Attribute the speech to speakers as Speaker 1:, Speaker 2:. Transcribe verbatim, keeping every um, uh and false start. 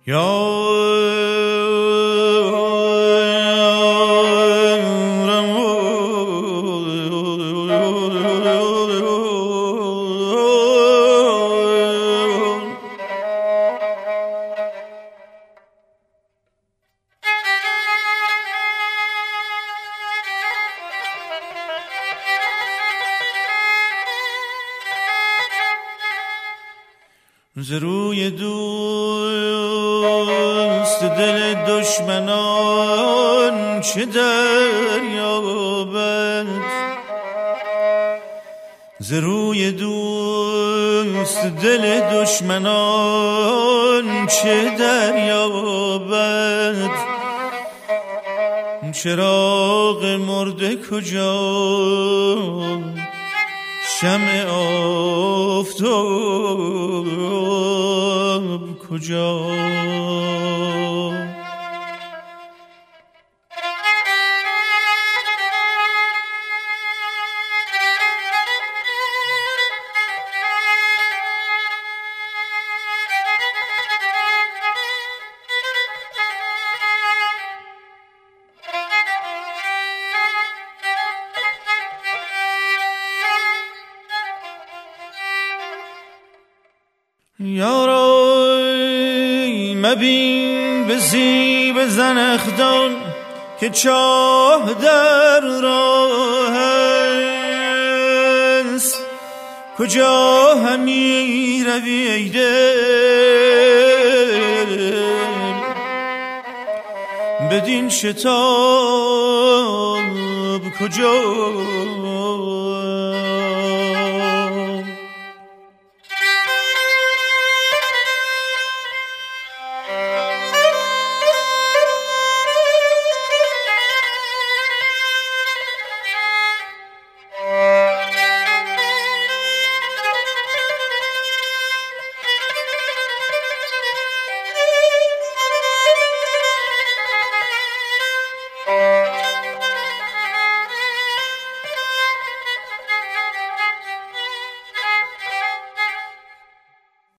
Speaker 1: ز روی دوست دل دشمنان چه دریابد، ز روی دوست دل دشمنان چه دریابد. چراغ مرده کجا، شمع آفتاب کجا؟ یارای مبین به زیب زنخدان که چاه در راه است، کجا همی روی ای دل بدین شتاب کجا؟